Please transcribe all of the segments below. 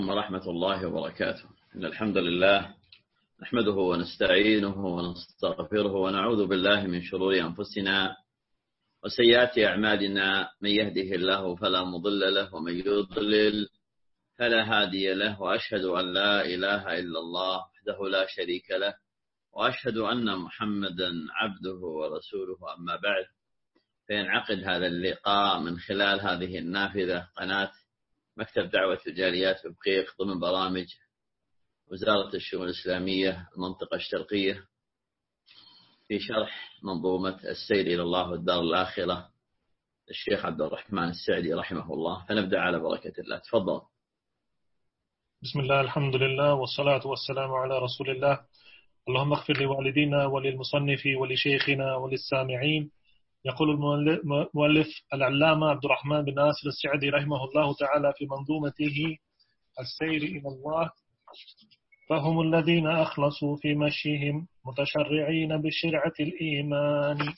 ورحمة الله وبركاته. إن الحمد لله نحمده ونستعينه ونستغفره ونعوذ بالله من شرور أنفسنا وسيئات أعمالنا. من يهده الله فلا مضل له ومن يضلل فلا هادي له، وأشهد أن لا إله إلا الله وحده لا شريك له، وأشهد أن محمدا عبده ورسوله. أما بعد، فينعقد هذا اللقاء من خلال هذه النافذة، قناة مكتب دعوة الجاليات في بقيق، ضمن برامج وزارة الشؤون الإسلامية المنطقة الشرقية، في شرح منظومة السير إلى الله والدار الآخرة للشيخ عبد الرحمن السعدي رحمه الله. فنبدأ على بركة الله. تفضل. بسم الله، الحمد لله، والصلاة والسلام على رسول الله. اللهم اغفر لوالدينا وللمصنف ولشيخنا وللسامعين. يقول المؤلف العلامة عبد الرحمن بن ناصر السعدي رحمه الله تعالى في منظومته السير إلى الله: فهم الذين أخلصوا في مشيهم متشرعين بشرعة الإيمان.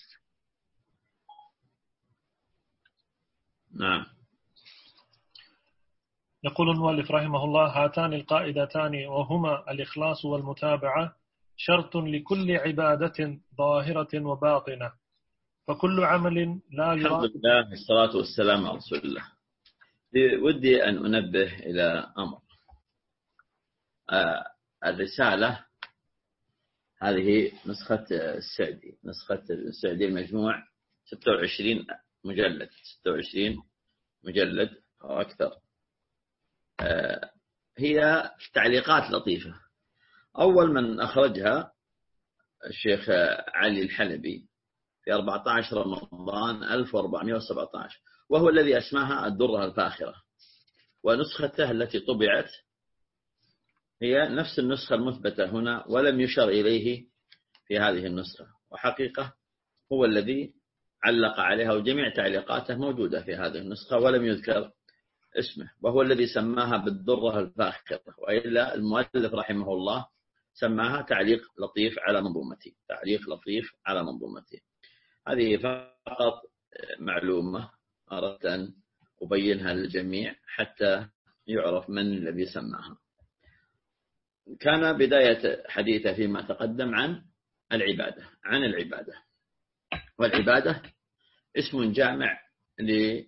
نعم. يقول المؤلف رحمه الله: هاتان القاعدتان وهما الإخلاص والمتابعة شرط لكل عبادة ظاهرة وباطنة، فكل عمل لا يراد. الحمد لله والصلاة والسلام على رسول الله. ودي أن أنبه إلى أمر. الرسالة هذه نسخة السعدي المجموع 26 مجلد، 26 مجلد أو أكثر. هي تعليقات لطيفة. أول من أخرجها الشيخ علي الحلبي في 14 رمضان 1417، وهو الذي أسماها الدرة الفاخرة. ونسخته التي طبعت هي نفس النسخة المثبتة هنا، ولم يشر إليه في هذه النسخة، وحقيقة هو الذي علق عليها، وجميع تعليقاته موجودة في هذه النسخة ولم يذكر اسمه، وهو الذي سماها بالدرة الفاخرة. وإلا المؤلف رحمه الله سماها تعليق لطيف على منظومتي، تعليق لطيف على منظومتي. هذه فقط معلومة أردت أن أبينها للجميع حتى يعرف من الذي سماها. كان بداية حديثه فيما تقدم عن العبادة، والعبادة اسم جامع لما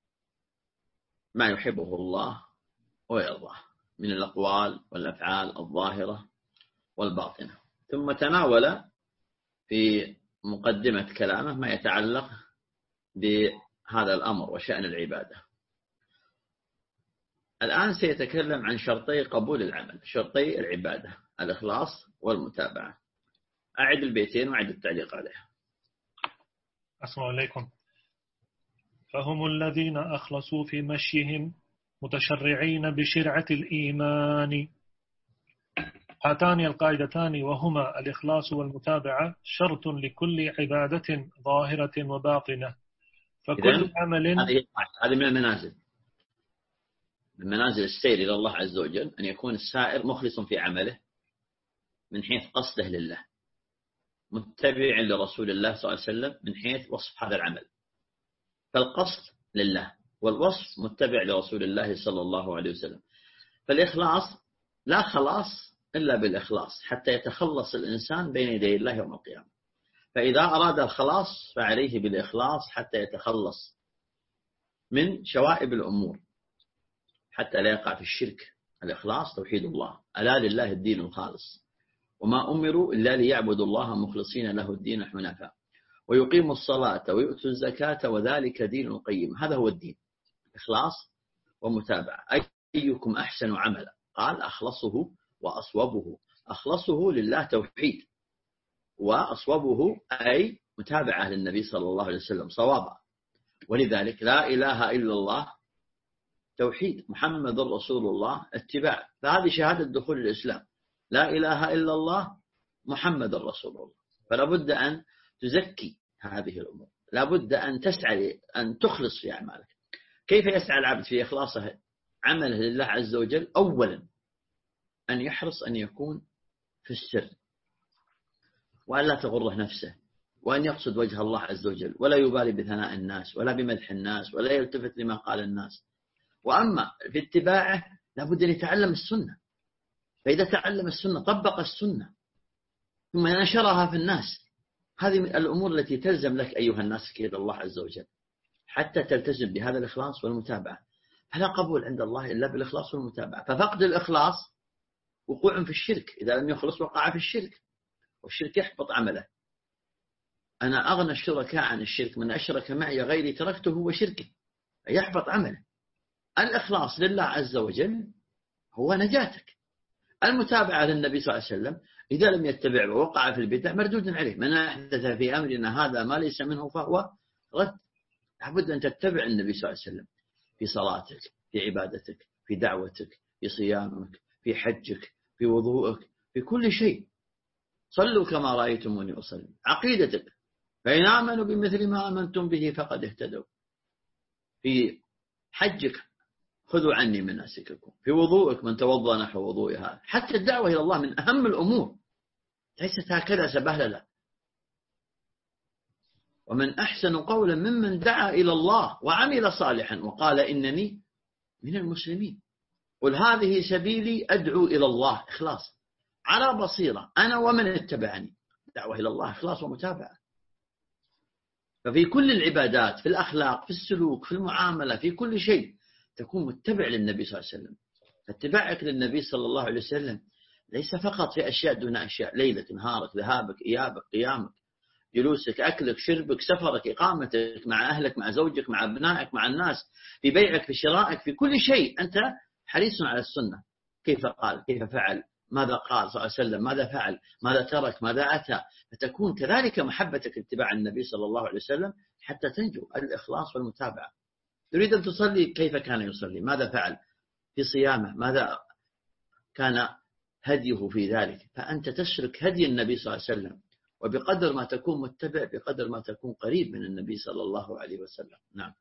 يحبه الله ويرضاه من الأقوال والأفعال الظاهرة والباطنة. ثم تناول في مقدمة كلامه ما يتعلق بهذا الأمر وشأن العبادة. الآن سيتكلم عن شرطي قبول العمل، شرطي العبادة: الإخلاص والمتابعة. أعد البيتين وأعد التعليق عليها. السلام عليكم. فهم الذين أخلصوا في مشيهم متشرعين بشرعة الإيمان. هاتان القاعدتان وهما الإخلاص والمتابعة شرط لكل عبادة ظاهرة وباطنة، فكل عمل. هذه من منازل السير إلى الله عز وجل، أن يكون السائر مخلص في عمله من حيث قصده لله، متبع لرسول الله صلى الله عليه وسلم من حيث وصف هذا العمل، فالقصد لله والوصف متبع لرسول الله صلى الله عليه وسلم. فالإخلاص لا خلاص إلا بالإخلاص حتى يتخلص الإنسان بين يدي الله يوم القيامة. فإذا أراد الخلاص فعليه بالإخلاص حتى يتخلص من شوائب الأمور، حتى لا يقع في الشرك. الإخلاص توحيد الله. ألا لله الدين الخالص، وما أمروا إلا ليعبدوا الله مخلصين له الدين حنفاء ويقيموا الصلاة ويؤتوا الزكاة وذلك دين القيم. هذا هو الدين: إخلاص ومتابعة. أيكم أحسن عملا؟ قال: أخلصه وأصوبه. أخلصه لله توحيد، وأصوبه أي متابعة للنبي صلى الله عليه وسلم صوابا. ولذلك لا إله إلا الله توحيد، محمد رسول الله اتباع. فهذه شهادة دخول الإسلام: لا إله إلا الله محمد رسول الله. فلا بد أن تزكي هذه الأمور، لا بد أن تسعى أن تخلص في أعمالك. كيف يسعى العبد في إخلاصه عمله لله عز وجل؟ أولا أن يحرص أن يكون في السر، وأن لا تغره نفسه، وأن يقصد وجه الله عز وجل، ولا يبالي بثناء الناس ولا بمدح الناس، ولا يلتفت لما قال الناس. وأما في اتباعه لابد أن يتعلم السنة. فإذا تعلم السنة طبق السنة ثم نشرها في الناس. هذه من الأمور التي تلزم لك أيها الناس إلى الله عز وجل حتى تلتزم بهذا الإخلاص والمتابعة. فلا قبول عند الله إلا بالإخلاص والمتابعة. ففقد الإخلاص وقوع في الشرك، إذا لم يخلص وقع في الشرك، والشرك يحبط عمله. أنا أغنى الشركاء عن الشرك، من أشرك معي غيري تركته وشركه، يحبط عمله. الإخلاص لله عز وجل هو نجاتك. المتابعة للنبي صلى الله عليه وسلم إذا لم يتبع ووقع في البدع مردود عليه. من أحدث في أمرنا هذا ما ليس منه فهو رد. لابد أن تتبع النبي صلى الله عليه وسلم في صلاتك، في عبادتك، في دعوتك، في صيامك، في حجك، في وضوءك، في كل شيء. صلوا كما رأيتموني أصلي. عقيدتك، فإن آمنوا بمثل ما آمنتم به فقد اهتدوا. في حجك خذوا عني مناسككم. في وضوءك من توضأ نحو وضوء هذا. حتى الدعوة إلى الله من أهم الأمور، ليست هكذا سبهللة. ومن أحسن قولا ممن دعا إلى الله وعمل صالحا وقال إنني من المسلمين. قل هذه سبيلي أدعو إلى الله، إخلاص على بصيرة أنا ومن اتبعني. دعوة إلى الله إخلاص ومتابعة. ففي كل العبادات، في الأخلاق، في السلوك، في المعاملة، في كل شيء تكون متبع للنبي صلى الله عليه وسلم. فاتباعك للنبي صلى الله عليه وسلم ليس فقط في أشياء دون أشياء، ليلك، نهارك، ذهابك، إيابك، قيامك، جلوسك، أكلك، شربك، سفرك، إقامتك مع أهلك، مع زوجك، مع أبنائك، مع الناس، في بيعك، في شرائك، في كل شيء أنت حريص على السنة. كيف قال، كيف فعل، ماذا قال صلى الله عليه وسلم، ماذا فعل، ماذا ترك، ماذا أتى. فتكون كذلك محبتك اتباع النبي صلى الله عليه وسلم حتى تنجو. الإخلاص والمتابعة. تريد أن تصلي، كيف كان يصلي، ماذا فعل في صيامه، ماذا كان هديه في ذلك. فأنت تشرك هدي النبي صلى الله عليه وسلم. وبقدر ما تكون متبع بقدر ما تكون قريب من النبي صلى الله عليه وسلم. نعم.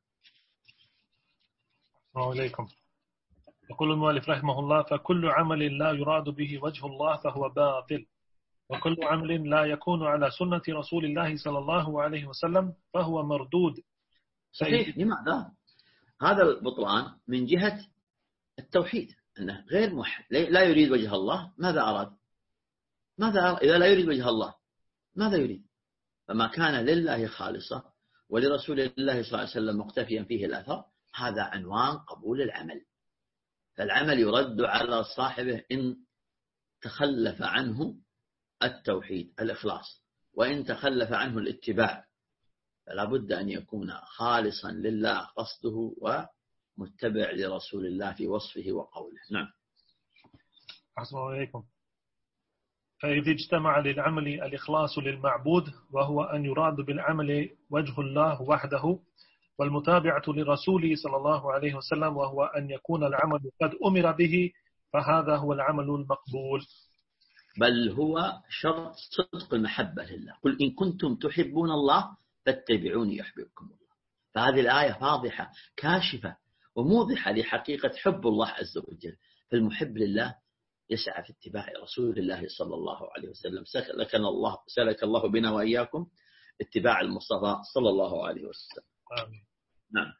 السلام عليكم. يقول المؤلف رحمه الله: فكل عمل لا يراد به وجه الله فهو باطل، وكل عمل لا يكون على سنة رسول الله صلى الله عليه وسلم فهو مردود. صحيح. لماذا؟ هذا البطلان من جهة التوحيد، أنه غير موحد، لا يريد وجه الله. ماذا أراد؟ إذا لا يريد وجه الله ماذا يريد؟ فما كان لله خالصة ولرسول الله صلى الله عليه وسلم مقتفيا فيه الأثر، هذا عنوان قبول العمل. فالعمل يرد على صاحبه إن تخلف عنه التوحيد الإخلاص، وإن تخلف عنه الاتباع. فلا بد أن يكون خالصا لله قصده ومتبع لرسول الله في وصفه وقوله. نعم. أحسن عليكم. فإذا اجتمع للعمل الإخلاص للمعبود، وهو أن يراد بالعمل وجه الله وحده، والمتابعة لرسوله صلى الله عليه وسلم، وهو أن يكون العمل قد أمر به، فهذا هو العمل المقبول. بل هو شرط صدق المحبة لله. قل إن كنتم تحبون الله فاتبعوني يحببكم الله. فهذه الآية واضحة كاشفة وموضحة لحقيقة حب الله عز وجل. فالمحب لله يسعى في اتباع رسول الله صلى الله عليه وسلم. سلك الله بنا وإياكم اتباع المصطفى صلى الله عليه وسلم. آمين. نعم.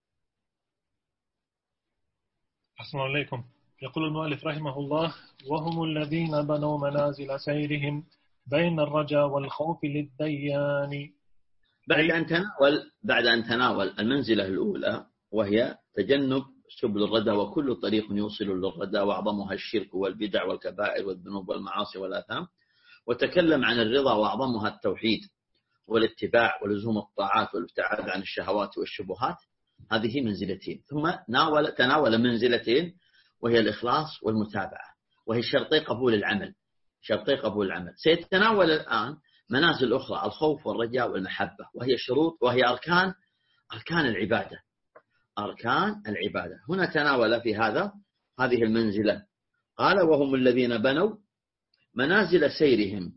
أحسن عليكم. يقول المؤلف رحمه الله: وهم الذين بنوا منازل سيرهم بين الرجاء والخوف للديان. بعد أن تناول المنزلة الأولى وهي تجنب سبل الردى، وكل طريق يوصل للردى وأعظمها الشرك والبدع والكبائر والذنوب والمعاصي والآثام، وتكلم عن الرضا وأعظمها التوحيد والاتباع ولزوم الطاعات والابتعاد عن الشهوات والشبهات. هذه منزلتين. ثم تناول منزلتين وهي الإخلاص والمتابعة، وهي شرطي قبول العمل. سيتناول الآن منازل أخرى: الخوف والرجاء والمحبة، وهي شروط وهي أركان العبادة. هنا تناول في هذه المنزلة. قال: وهم الذين بنوا منازل سيرهم.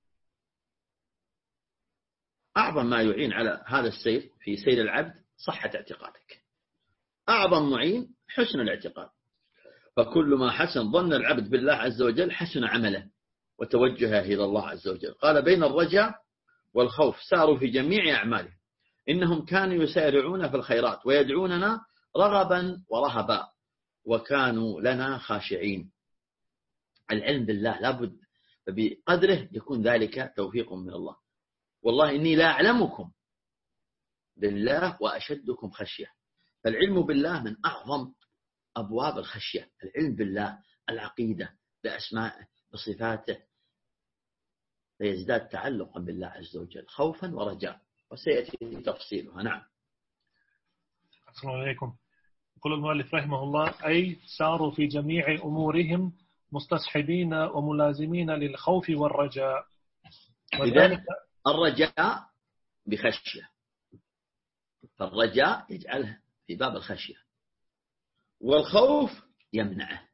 أعظم ما يعين على هذا السير في سير العبد صحة اعتقادك. أعظم معين حسن الاعتقاد. فكل ما حسن ظن العبد بالله عز وجل حسن عمله وتوجهه إلى الله عز وجل. قال: بين الرجاء والخوف ساروا في جميع أعمالهم، إنهم كانوا يسارعون في الخيرات ويدعوننا رغبا ورهبا وكانوا لنا خاشعين. العلم بالله لابد بقدره يكون ذلك توفيق من الله. والله إني لا أعلمكم بالله وأشدكم خشية. فالعلم بالله من أعظم أبواب الخشية. العلم بالله، العقيدة بأسمائه بصفاته، فيزداد تعلقا بالله عز وجل خوفا ورجاء، وسيأتي تفصيلها. نعم. السلام عليكم. يقول المؤلف رحمه الله: أي ساروا في جميع أمورهم مستصحبين وملازمين للخوف والرجاء. إذن الرجاء بخشية، فالرجاء يجعله في باب الخشية، والخوف يمنعه،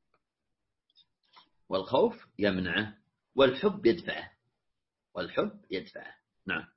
والخوف يمنعه، والحب يدفعه، والحب يدفعه. نعم.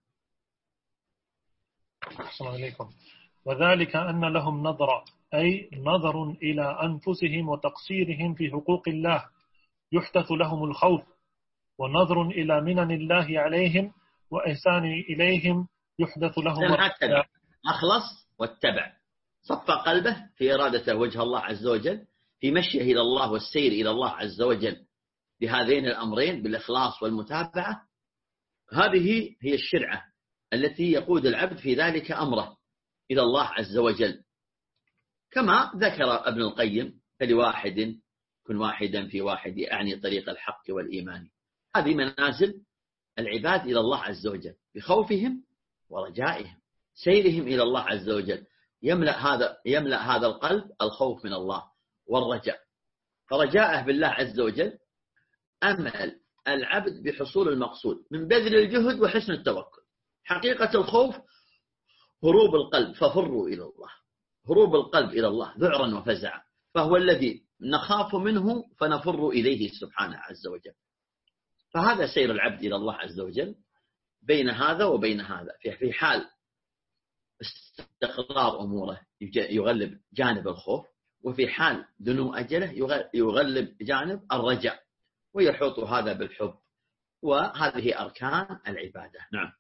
السلام عليكم. وذلك أن لهم نظرة، أي نظر إلى أنفسهم وتقصيرهم في حقوق الله يحدث لهم الخوف، ونظر إلى منن الله عليهم وإحسان إليهم يحدث لهم الرجاء. أخلص واتبع، صف قلبه في إرادة وجه الله عز وجل، في مشيه إلى الله والسير إلى الله عز وجل بهذين الأمرين بالإخلاص والمتابعة. هذه هي الشرعة التي يقود العبد في ذلك أمره إلى الله عز وجل، كما ذكر ابن القيم: فلواحد كن واحدا في واحد، أعني طريق الحق والإيمان. هذه منازل العباد إلى الله عز وجل بخوفهم ورجائهم، سيرهم إلى الله عز وجل. يملأ هذا القلب الخوف من الله والرجاء. فرجاءه بالله عز وجل أمل العبد بحصول المقصود من بذل الجهد وحسن التوكل. حقيقة الخوف هروب القلب، ففروا إلى الله، هروب القلب إلى الله ذعرا وفزعا، فهو الذي نخاف منه فنفر إليه سبحانه عز وجل. فهذا سير العبد إلى الله عز وجل بين هذا وبين هذا. في حال استقرار أموره يغلب جانب الخوف، وفي حال دنو أجله يغلب جانب الرجاء، ويحوط هذا بالحب. وهذه أركان العبادة. نعم.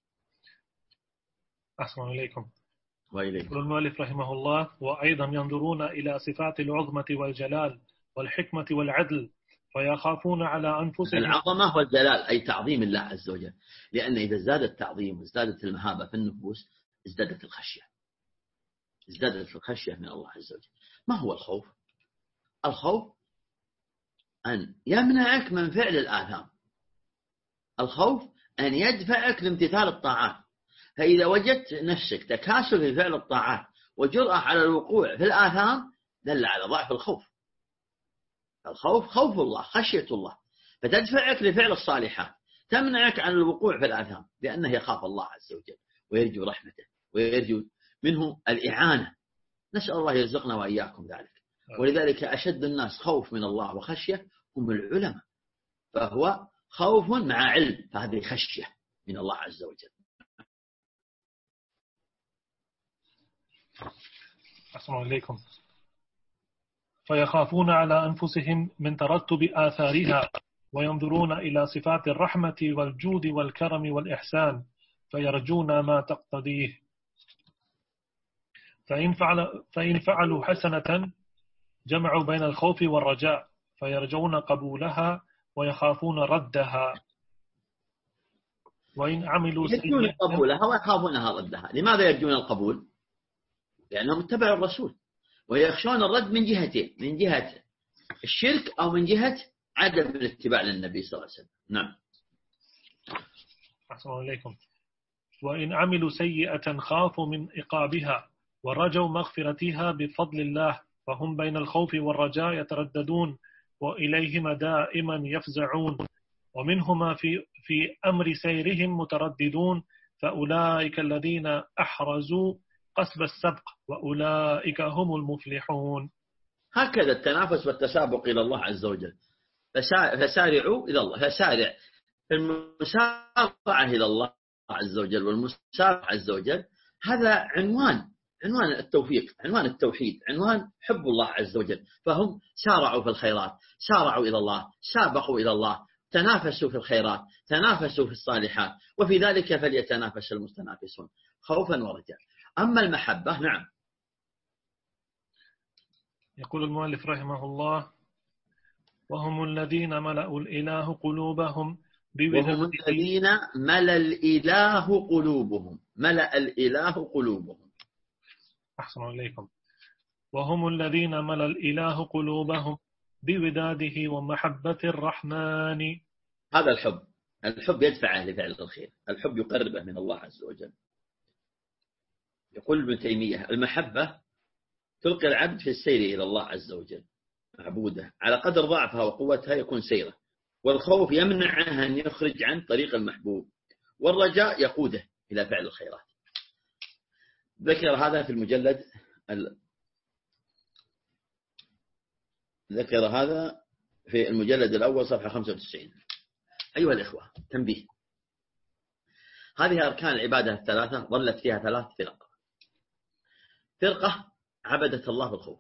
أحسن إليكم. وإليكم. يقول المؤلف رحمه الله: وأيضا ينظرون إلى صفات العظمة والجلال والحكمة والعدل فيخافون على أنفسهم. العظمة والجلال أي تعظيم الله عز وجل، لأن إذا زاد التعظيم وازدادت المهابة في النفوس ازدادت الخشية، ازدادت الخشية من الله عز وجل. ما هو الخوف؟ الخوف أن يمنعك من فعل الآثام، الخوف أن يدفعك لامتثال الطاعات. فإذا وجدت نفسك تكاسل في فعل الطاعات وجرأة على الوقوع في الآثام دل على ضعف الخوف. الخوف خوف الله، خشية الله، فتدفعك لفعل الصالحات، تمنعك عن الوقوع في الآثام، لأنه يخاف الله عز وجل ويرجو رحمته ويرجو منه الإعانة. نسأل الله يرزقنا وإياكم ذلك. ولذلك أشد الناس خوف من الله وخشية هم العلماء، فهو خوف مع علم، فهذه خشية من الله عز وجل. السلام عليكم. فيخافون على أنفسهم من ترتب آثارها، وينظرون إلى صفات الرحمة والجود والكرم والإحسان فيرجون ما تقتضيه. فإن فعلوا حسنة جمعوا بين الخوف والرجاء فيرجون قبولها ويخافون ردها. وإن عملوا يرجون قبولها ويخافونها ردها. لماذا يرجون القبول؟ لأنهم اتبعوا الرسول، ويخشون الرد من جهتين: من جهة الشرك أو من جهة عدم الاتباع للنبي صلى الله عليه وسلم. نعم. أحسن عليكم. وإن عملوا سيئة خافوا من عقابها ورجوا مغفرتها بفضل الله، فهم بين الخوف والرجاء يترددون، وإليهما دائما يفزعون، ومنهما في أمر سيرهم مترددون، فأولئك الذين أحرزوا قصب السبق وأولئك هم المفلحون. هكذا التنافس والتسابق إلى الله عز وجل. فسارعوا إلى الله، فسارع المسارعة إلى الله عز وجل والمسارعة عز وجل. هذا عنوان التوفيق، عنوان التوحيد، عنوان حب الله عز وجل. فهم سارعوا في الخيرات، سارعوا إلى الله، سابقوا إلى الله، تنافسوا في الخيرات، تنافسوا في الصالحات، وفي ذلك فليتنافس المتنافسون خوفا ورجاء. أما المحبة، نعم، يقول المؤلف رحمه الله: وهم الذين ملأوا الإله قلوبهم وهم بوداده. الذين ملأ الإله قلوبهم. ملأ الإله قلوبهم. أحسن إليكم. وهم الذين ملأ الإله قلوبهم بوداده ومحبة الرحمن. هذا الحب. الحب يدفعه لفعل الخير. الحب يقربه من الله عز وجل. يقول ابن تيمية: المحبة تلقي العبد في السير إلى الله عز وجل معبوده، على قدر ضعفها وقوتها يكون سيره. والخوف يمنعه أن يخرج عن طريق المحبوب، والرجاء يقوده إلى فعل الخيرات. ذكر هذا في المجلد ذكر هذا في المجلد الأول صفحة 95. أيها الإخوة، تنبيه: هذه أركان العبادة الثلاثة ظلت فيها ثلاث فرق. فرقة عبدت الله بالخوف،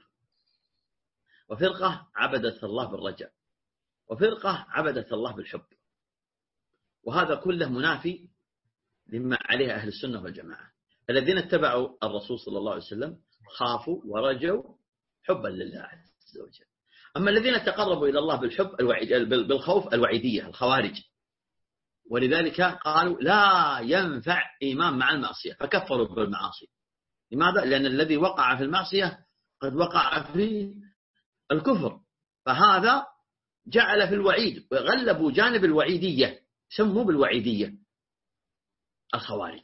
وفرقة عبدت الله بالرجاء، وفرقة عبدت الله بالحب. وهذا كله منافي لما عليه أهل السنة والجماعة. الذين اتبعوا الرسول صلى الله عليه وسلم خافوا ورجوا حبا لله عز وجل. أما الذين تقربوا إلى الله بالخوف الوعيدية، الخوارج، ولذلك قالوا لا ينفع إيمان مع المعصية، فكفروا بالمعاصي. لماذا؟ لأن الذي وقع في المعصية قد وقع في الكفر، فهذا جعل في الوعيد وغلبوا جانب الوعيدية، سموا بالوعيدية الخوارج.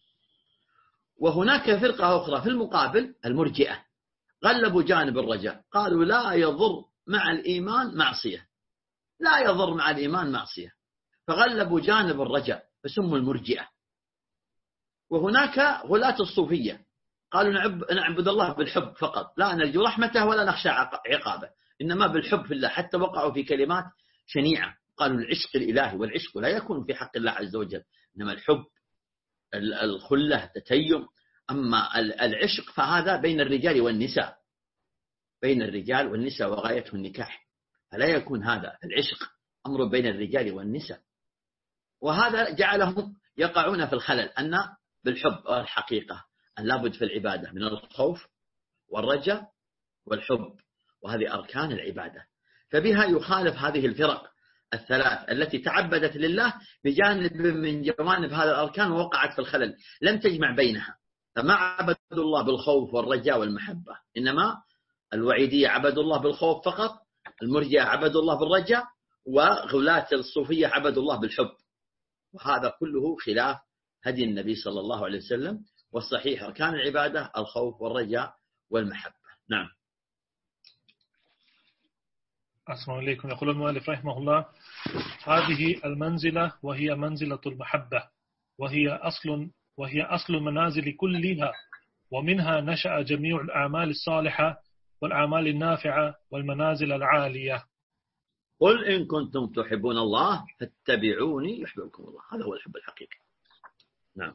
وهناك فرقة أخرى في المقابل المرجئة، غلبوا جانب الرجاء، قالوا لا يضر مع الإيمان معصية، لا يضر مع الإيمان معصية، فغلبوا جانب الرجاء فسموا المرجئة. وهناك غلاة الصوفية قالوا نعبد الله بالحب فقط، لا نرجو رحمته ولا نخشى عقابه، إنما بالحب في الله، حتى وقعوا في كلمات شنيعة، قالوا العشق الإلهي، والعشق لا يكون في حق الله عز وجل، إنما الحب الخلة تتيم. أما العشق فهذا بين الرجال والنساء، بين الرجال والنساء وغايته النكاح، فلا يكون هذا العشق أمر بين الرجال والنساء. وهذا جعلهم يقعون في الخلل، أن بالحب الحقيقة أن لابد في العبادة من الخوف والرجاء والحب، وهذه أركان العبادة. فبها يخالف هذه الفرق الثلاث التي تعبدت لله بجانب من جوانب هذا الأركان ووقعت في الخلل، لم تجمع بينها، فما عبدوا الله بالخوف والرجاء والمحبة، إنما الوعيدية عبدوا الله بالخوف فقط، المرجئة عبدوا الله بالرجاء، وغلاة الصوفية عبدوا الله بالحب. وهذا كله خلاف هدي النبي صلى الله عليه وسلم، والصحيح أركان العبادة الخوف والرجاء والمحبة. نعم. أسمع إليكم. يقول المؤلف رحمه الله: هذه المنزلة وهي منزلة المحبة، وهي أصل المنازل كلها، ومنها نشأ جميع الأعمال الصالحة والأعمال النافعة والمنازل العالية. قل إن كنتم تحبون الله فاتبعوني يحببكم الله. هذا هو الحب الحقيقي. نعم.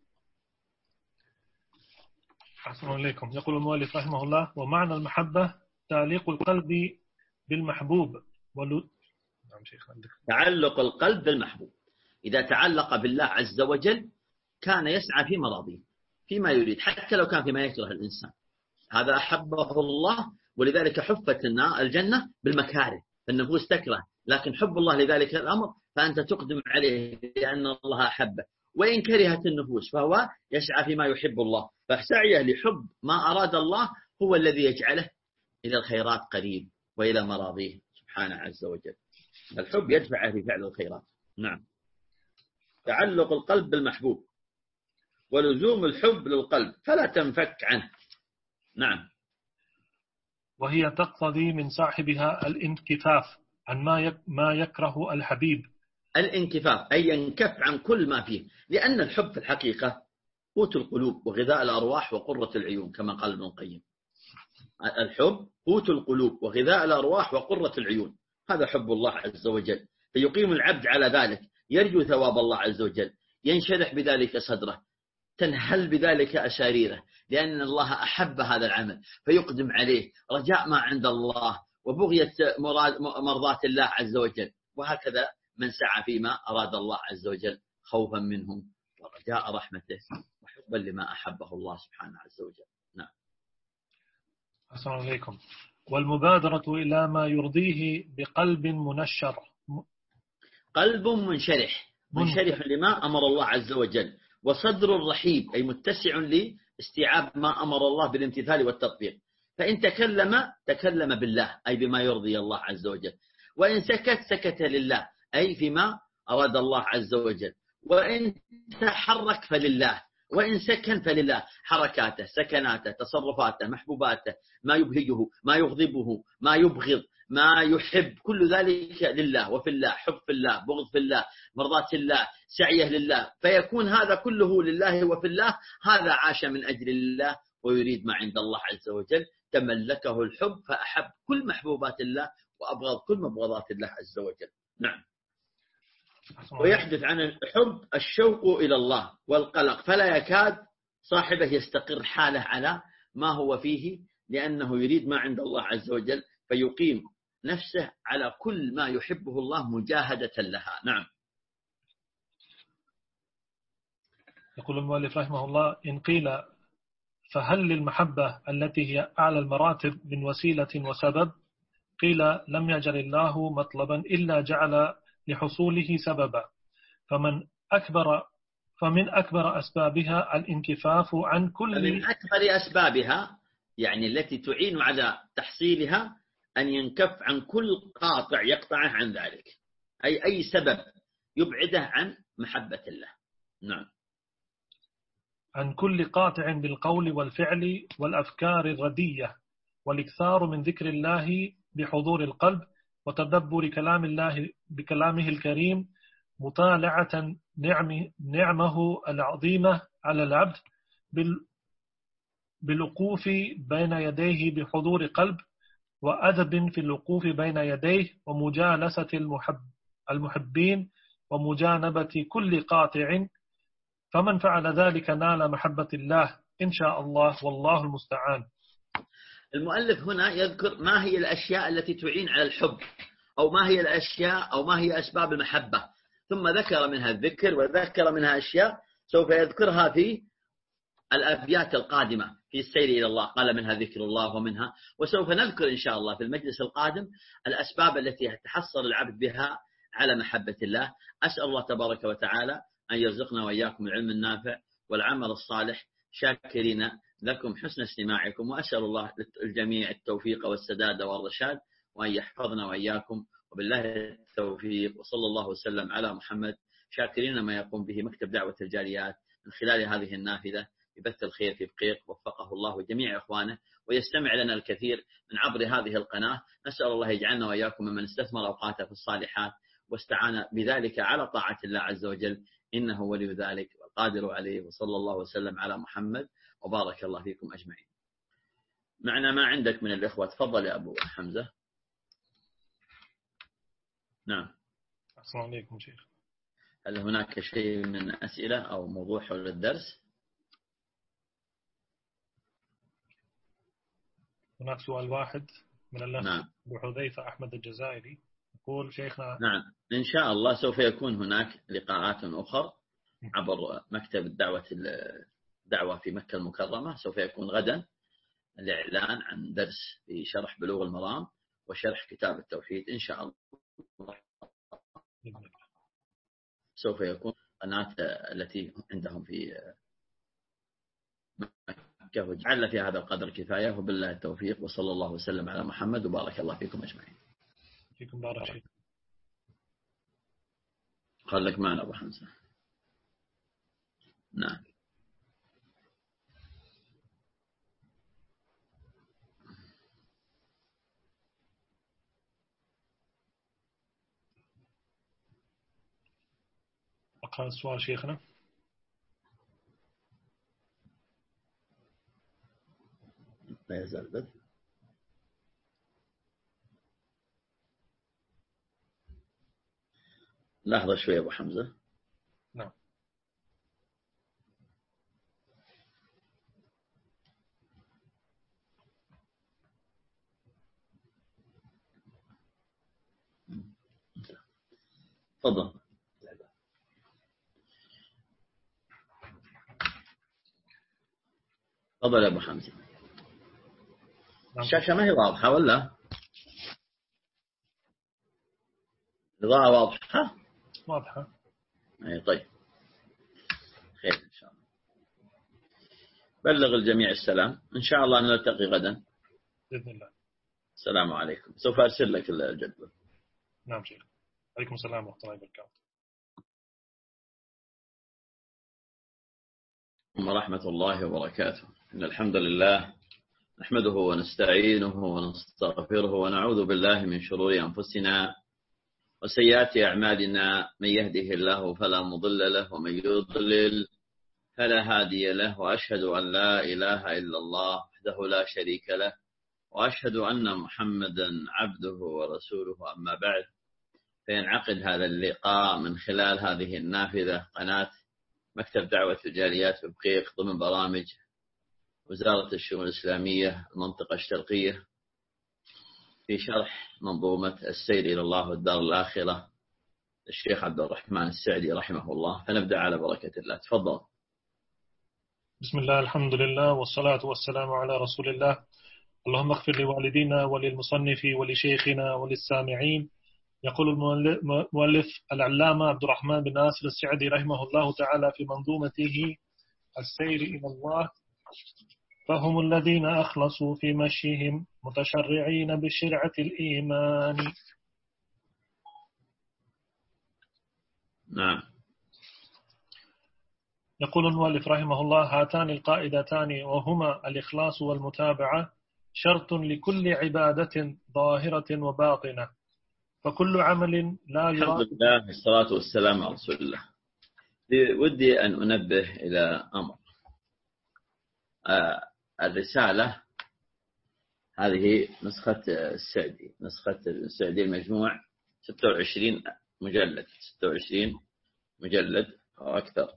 أحسن إليكم. يقول المؤلف رحمه الله: ومعنى المحبة تعليق القلب بالمحبوب نعم شيخ عندك. تعلق القلب بالمحبوب، إذا تعلق بالله عز وجل كان يسعى في مراضيه، فيما يريد، حتى لو كان فيما يكره الإنسان. هذا أحبه الله، ولذلك حفت الجنة بالمكاره، فالنفوس تكره، لكن حب الله لذلك الأمر فأنت تقدم عليه لأن الله أحبه. وإن كرهت النفوس فهو يسعى فيما يحب الله، فسعيه لحب ما أراد الله هو الذي يجعله إلى الخيرات قريب وإلى مراضيه سبحانه عز وجل. الحب يدفعه لفعل الخيرات. نعم. تعلق القلب بالمحبوب ولزوم الحب للقلب فلا تنفك عنه. نعم. وهي تقتضي من صاحبها الانكفاف عن ما يكره الحبيب. الانكفاف أي ينكف عن كل ما فيه، لأن الحب في الحقيقة قوت القلوب وغذاء الأرواح وقرة العيون، كما قال ابن القيم. الحب قوت القلوب وغذاء الأرواح وقرة العيون، هذا حب الله عز وجل. فيقيم العبد على ذلك، يرجو ثواب الله عز وجل، ينشرح بذلك صدره، تنهل بذلك أشاريره، لأن الله أحب هذا العمل فيقدم عليه رجاء ما عند الله وبغية مرضات الله عز وجل. وهكذا من سعى فيما أراد الله عز وجل خوفا منهم ورجاء رحمته وحبا لما أحبه الله سبحانه عز وجل. نعم. السلام عليكم. والمبادرة إلى ما يرضيه بقلب منشر قلب منشرح لما أمر الله عز وجل، وصدر رحيب أي متسع لاستيعاب ما أمر الله بالامتثال والتطبيق. فإن تكلم بالله أي بما يرضي الله عز وجل، وإن سكت لله أي فيما أراد الله عز وجل، وإن تحرك فلله، وإن سكن فلله، حركاته سكناته تصرفاته محبوباته، ما يبهجه ما يغضبه ما يبغض ما يحب، كل ذلك لله وفي الله، حب في الله، بغض في الله، مرضاة الله، سعيه لله، فيكون هذا كله لله وفي الله. هذا عاش من أجل الله ويريد ما عند الله عز وجل، تملكه الحب فأحب كل محبوبات الله وأبغض كل مبغضات الله عز وجل. نعم. ويحدث عن الحب الشوق إلى الله والقلق، فلا يكاد صاحبه يستقر حاله على ما هو فيه، لأنه يريد ما عند الله عز وجل، فيقيم نفسه على كل ما يحبه الله مجاهدة لها. نعم. يقول المؤلف رحمه الله: إن قيل فهل للمحبة التي هي أعلى المراتب من وسيلة وسبب؟ قيل: لم يجعل الله مطلبا إلا جعل لحصوله سببا، فمن أكبر أسبابها الانكفاف عن كل. من أكبر أسبابها يعني التي تعين على تحصيلها أن ينكف عن كل قاطع يقطعه عن ذلك، أي سبب يبعده عن محبة الله. نعم. عن كل قاطع بالقول والفعل والأفكار الردية، والإكثار من ذكر الله بحضور القلب، وتدبر كلام الله بكلامه الكريم، مطالعة نعمه العظيمة على العبد بالوقوف بين يديه بحضور قلب، وأدب في الوقوف بين يديه، ومجالسة المحبين، ومجانبة كل قاطع. فمن فعل ذلك نال محبة الله إن شاء الله، والله المستعان. المؤلف هنا يذكر ما هي الأشياء التي تعين على الحب، أو ما هي الأشياء أو ما هي أسباب المحبة، ثم ذكر منها الذكر وذكر منها أشياء سوف يذكرها في الأبيات القادمة في السير إلى الله. قال منها ذكر الله ومنها، وسوف نذكر إن شاء الله في المجلس القادم الأسباب التي يتحصل العبد بها على محبة الله. أسأل الله تبارك وتعالى أن يرزقنا وإياكم العلم النافع والعمل الصالح، شاكرين لكم حسن استماعكم، وأسأل الله للجميع التوفيق والسداد والرشاد، وأن يحفظنا وإياكم، وبالله التوفيق. وصلى الله وسلم على محمد، شاكرين ما يقوم به مكتب دعوة الجاليات من خلال هذه النافذة ببث الخير في بقيق، وفقه الله وجميع إخوانه، ويستمع لنا الكثير من عبر هذه القناة. نسأل الله يجعلنا وإياكم ممن استثمر أوقاته في الصالحات واستعان بذلك على طاعة الله عز وجل، إنه ولي ذلك والقادر عليه. وصلى الله وسلم على محمد، وبارك الله فيكم أجمعين. معنا ما عندك من الإخوة؟ تفضل يا أبو حمزة. نعم. السلام عليكم شيخ. هل هناك شيء من أسئلة أو موضوع حول الدرس؟ هناك سؤال واحد من الأخ نعم. أبو حذيفة أحمد الجزائري، يقول: شيخنا. نعم، إن شاء الله سوف يكون هناك لقاءات أخرى عبر مكتب الدعوة في مكة المكرمة. سوف يكون غدا الإعلان عن درس في شرح بلوغ المرام وشرح كتاب التوحيد إن شاء الله. سوف يكون قناة التي عندهم في مكة، وجعل في هذا القدر كفاية، وبالله التوفيق. وصلى الله وسلم على محمد، وبارك الله فيكم أجمعين. فيكم بارك شيخ. خليك معنا أبو حمزة. نعم. أقرأ السؤال شيخنا. لا يزال بث. لحظة شوية أبو حمزة. نعم. تفضل. تفضل يا أبو حمزة. نعم. الشاشة ما هي واضحة ولا؟ الإضاءة واضحة؟ واضحة. أي طيب، خير إن شاء الله. بلغ الجميع السلام، إن شاء الله نلتقي غدا بإذن الله. السلام عليكم. سوف أرسل لك الجدول. نعم شيخ. عليكم السلام ورحمة الله وبركاته. ورحمة الله وبركاته. إن الحمد لله نحمده ونستعينه ونستغفره ونعوذ بالله من شرور أنفسنا وسيئات أعمالنا، من يهده الله فلا مضل له ومن يضلل فلا هادي له، وأشهد أن لا إله إلا الله وحده لا شريك له، وأشهد أن محمدا عبده ورسوله. أما بعد، فينعقد هذا اللقاء من خلال هذه النافذة، قناة مكتب دعوة الجاليات ببقيق، ضمن برامج وزارة الشؤون الإسلامية المنطقة الشرقية، في شرح منظومة السير إلى الله والدار الآخرة الشيخ عبد الرحمن السعدي رحمه الله. فنبدأ على بركة الله. تفضل. بسم الله، الحمد لله، والصلاة والسلام على رسول الله. اللهم اغفر لوالدينا وللمصنف ولشيخنا وللسامعين. يقول المؤلف العلامة عبد الرحمن بن ناصر السعدي رحمه الله تعالى في منظومته السير إلى الله: فهم الذين أخلصوا في مشيهم متشرعين بشرعة الإيمان. نعم. يقول المؤلف رحمه الله: هاتان القائدتان وهما الإخلاص والمتابعة شرط لكل عبادة ظاهرة وباطنة، فكل عمل لا الحمد يراد. لله والصلاة والسلام على رسول الله. ودي أن أنبه إلى أمر. الرسالة هذه نسخة السعدي المجموع 26 مجلد، 26 مجلد أو أكثر.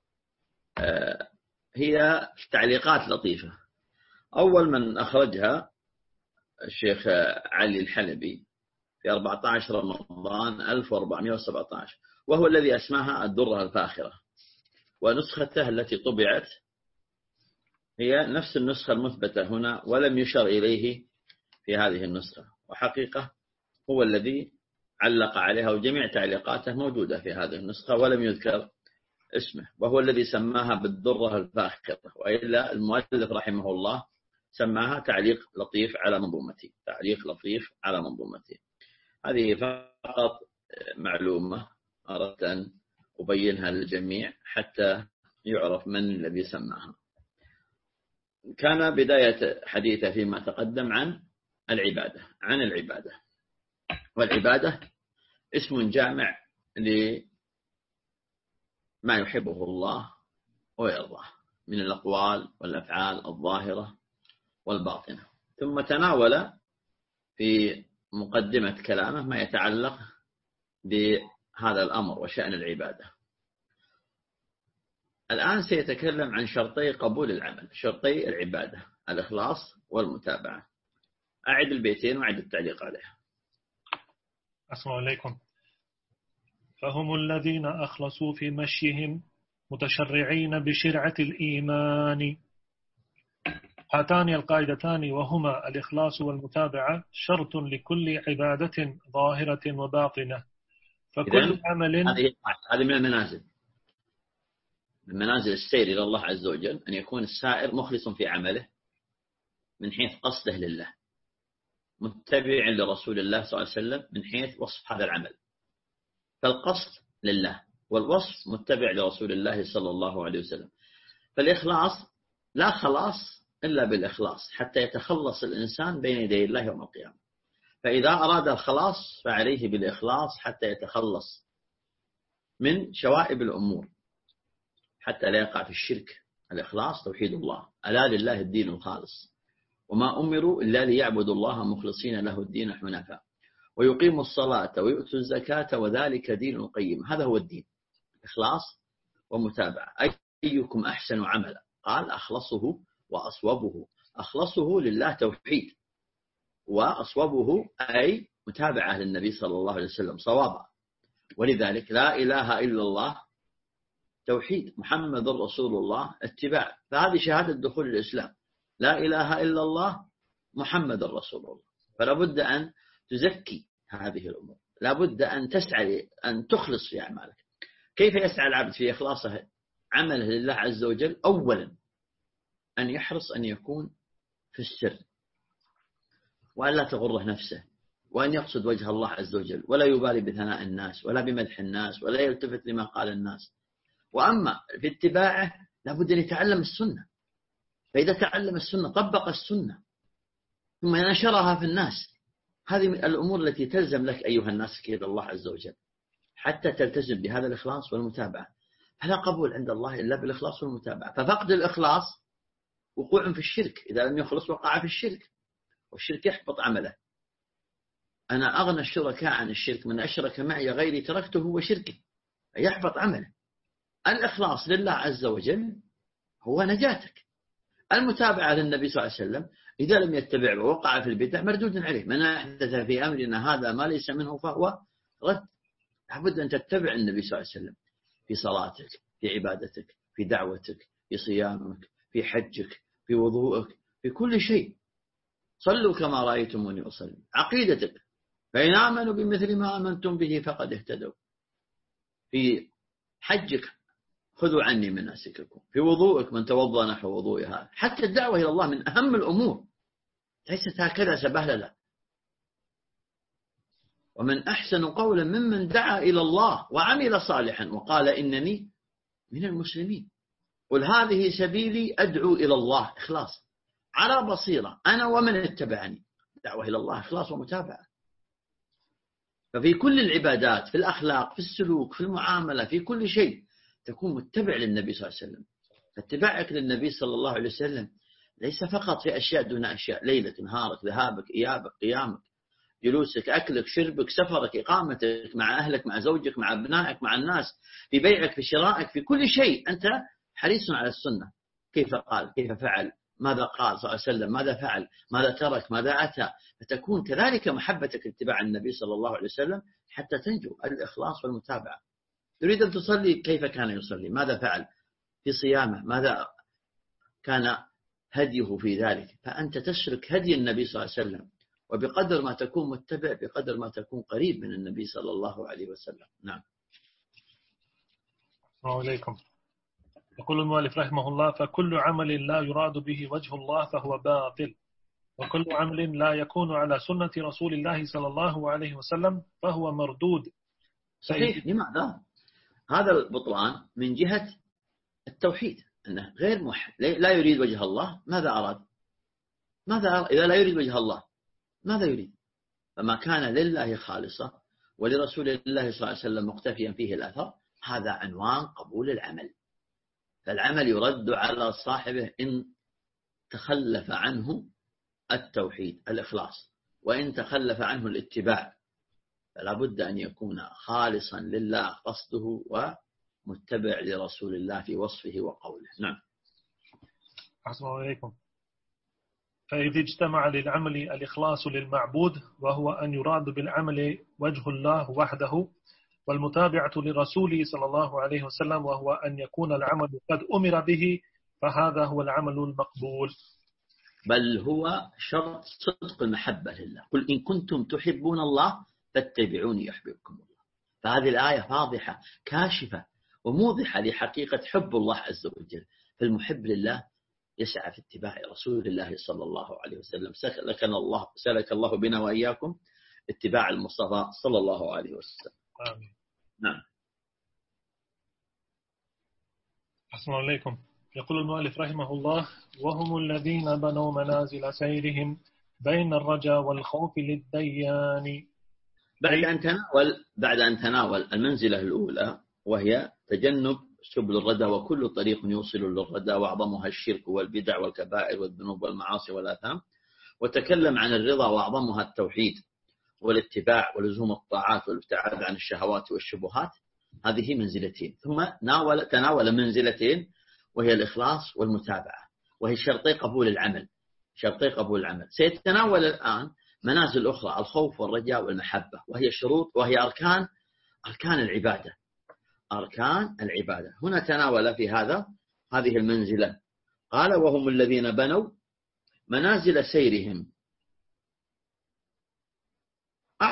هي تعليقات لطيفة. أول من أخرجها الشيخ علي الحلبي في 14 رمضان 1417، وهو الذي أسماها الدرة الفاخرة، ونسخته التي طبعت هي نفس النسخة المثبتة هنا، ولم يشر إليه في هذه النسخة، وحقيقة هو الذي علق عليها، وجميع تعليقاته موجودة في هذه النسخة ولم يذكر اسمه، وهو الذي سماها بالدرة الفاخرة. وإلا المؤلف رحمه الله سماها تعليق لطيف على منظومتي، تعليق لطيف على منظومتي. هذه فقط معلومة أردت أن أبينها للجميع حتى يعرف من الذي سماها. كان بداية حديثه فيما تقدم عن العبادة، والعبادة اسم جامع لما يحبه الله ويرضاه من الأقوال والأفعال الظاهرة والباطنة. ثم تناول في مقدمة كلامه ما يتعلق بهذا الأمر وشأن العبادة. الآن سيتكلم عن شرطي قبول العمل، شرطي العبادة: الإخلاص والمتابعة. أعد البيتين وأعد التعليق عليها. السلام عليكم. فهم الذين أخلصوا في مشيهم متشرعين بشرعة الإيمان. هاتان القاعدتان وهما الإخلاص والمتابعة شرط لكل عبادة ظاهرة وباطنة، فكل عمل. هذه من منازل السير إلى الله عز وجل، أن يكون السائر مخلص في عمله من حيث قصده لله، متبع لرسول الله صلى الله عليه وسلم من حيث وصف هذا العمل، فالقصد لله والوصف متبع لرسول الله صلى الله عليه وسلم. فالإخلاص لا خلاص إلا بالإخلاص حتى يتخلص الإنسان بين يدي الله يوم القيامة. فإذا أراد الخلاص فعليه بالإخلاص حتى يتخلص من شوائب الأمور، حتى لا يقع في الشرك. الإخلاص توحيد الله: ألا لله الدين الخالص وما أمروا إلا ليعبدوا الله مخلصين له الدين حنفاء ويقيموا الصلاة ويؤتوا الزكاة وذلك دين القيم. هذا هو الدين: إخلاص ومتابعة. أيكم أحسن عملا؟ قال: أخلصه وأصوبه. أخلصه لله توحيد، وأصوبه أي متابعة للنبي صلى الله عليه وسلم صوابا. ولذلك لا إله إلا الله توحيد، محمد رسول الله اتباع. فهذه شهادة دخول الإسلام: لا إله إلا الله محمد رسول الله. فلا بد أن تزكي هذه الأمور، لا بد أن تسعى أن تخلص في أعمالك. كيف يسعى العبد في إخلاصه عمله لله عز وجل؟ أولا أن يحرص أن يكون في السر، وأن لا تغره نفسه، وأن يقصد وجه الله عز وجل، ولا يبالي بثناء الناس ولا بمدح الناس، ولا يلتفت لما قال الناس. وأما في اتباعه لابد أن يتعلم السنة، فإذا تعلم السنة طبق السنة ثم نشرها في الناس. هذه من الأمور التي تلزم لك أيها الناس كيد الله عز وجل حتى تلتزم بهذا الإخلاص والمتابعة. فلا قبول عند الله إلا بالإخلاص والمتابعة. ففقد الإخلاص وقوع في الشرك، إذا لم يخلص وقع في الشرك، والشرك يحبط عمله. أنا أغنى الشركاء عن الشرك، من أشرك معي غيري تركته وشركه، يحبط عمله. الإخلاص لله عز وجل هو نجاتك. المتابعة للنبي صلى الله عليه وسلم إذا لم يتبع ووقع في البدع مردود عليه. من أحدث في أمرنا هذا ما ليس منه فهو رد. لابد أن تتبع النبي صلى الله عليه وسلم في صلاتك، في عبادتك، في دعوتك، في صيامك، في حجك، في وضوءك، في كل شيء. صلوا كما رأيتموني أصلي. عقيدتك، فإن آمنوا بمثل ما آمنتم به فقد اهتدوا. في حجك خذوا عني مناسككم. في وضوءك من توضأ نحو وضوء هذا. حتى الدعوة إلى الله من أهم الأمور، ليست هكذا سبهللة. ومن أحسن قولا ممن دعا إلى الله وعمل صالحا وقال إنني من المسلمين. قل هذه سبيلي أدعو إلى الله، إخلاص على بصيرة أنا ومن اتبعني. دعوة إلى الله إخلاص ومتابعة. ففي كل العبادات، في الأخلاق، في السلوك، في المعاملة، في كل شيء تكون متبع للنبي صلى الله عليه وسلم. فاتباعك للنبي صلى الله عليه وسلم ليس فقط في أشياء دون أشياء، ليلك، نهارك، ذهابك، إيابك، قيامك، جلوسك، أكلك، شربك، سفرك، إقامتك مع أهلك، مع زوجك، مع أبنائك، مع الناس، في بيعك، في شرائك، في كل شيء أنت حريص على السنة. كيف قال، كيف فعل، ماذا قال صلى الله عليه وسلم، ماذا فعل، ماذا ترك، ماذا أتى. فتكون كذلك محبتك اتباع النبي صلى الله عليه وسلم حتى تنجو. الإخلاص والمتابعة. تريد أن تصلي، كيف كان يصلي، ماذا فعل في صيامه، ماذا كان هديه في ذلك. فأنت تسلك هدي النبي صلى الله عليه وسلم، وبقدر ما تكون متبع بقدر ما تكون قريب من النبي صلى الله عليه وسلم. نعم. السلام عليكم. يقول المؤلف رحمه الله: فكل عمل لا يراد به وجه الله فهو باطل، وكل عمل لا يكون على سنة رسول الله صلى الله عليه وسلم فهو مردود. صحيح. لماذا؟ هذا البطلان من جهة التوحيد، أنه غير موحد، لا يريد وجه الله. ماذا أراد؟ إذا لا يريد وجه الله ماذا يريد؟ فما كان لله خالصة ولرسول الله صلى الله عليه وسلم مقتفيا فيه الأثر، هذا عنوان قبول العمل. فالعمل يرد على صاحبه إن تخلف عنه التوحيد الإخلاص، وإن تخلف عنه الاتباع. فلا بد أن يكون خالصا لله قصده ومتبع لرسول الله في وصفه وقوله. نعم. أحسن عليكم. فإذا اجتمع للعمل الإخلاص للمعبود، وهو أن يراد بالعمل وجه الله وحده، والمتابعة لرسوله صلى الله عليه وسلم، وهو أن يكون العمل قد أمر به، فهذا هو العمل المقبول. بل هو شرط صدق المحبة لله. قل إن كنتم تحبون الله فاتبعوني يحببكم الله. فهذه الآية واضحة كاشفة وموضحة لحقيقة حب الله عز وجل. فالمحب لله يسعى في اتباع رسول الله صلى الله عليه وسلم. سلك الله بنا وإياكم اتباع المصطفى صلى الله عليه وسلم. آمين. نعم. أحسن عليكم. يقول المؤلف رحمه الله: وهم الذين بنوا منازل سيرهم بين الرجاء والخوف للديان. بعد أن تناول المنزلة الأولى وهي تجنب سبل الردى، وكل طريق يوصل للردى وأعظمها الشرك والبدع والكبائر والذنوب والمعاصي والآثام، وتكلم عن الرضا وأعظمها التوحيد والاتباع ولزوم الطاعات والابتعاد عن الشهوات والشبهات. هذه منزلتين. ثم تناول منزلتين وهي الإخلاص والمتابعة، وهي شرطي قبول العمل. سيتناول الآن منازل أخرى: الخوف والرجاء والمحبة، وهي شروط وهي أركان العبادة. هنا تناول في هذه المنزلة. قال: وهم الذين بنوا منازل سيرهم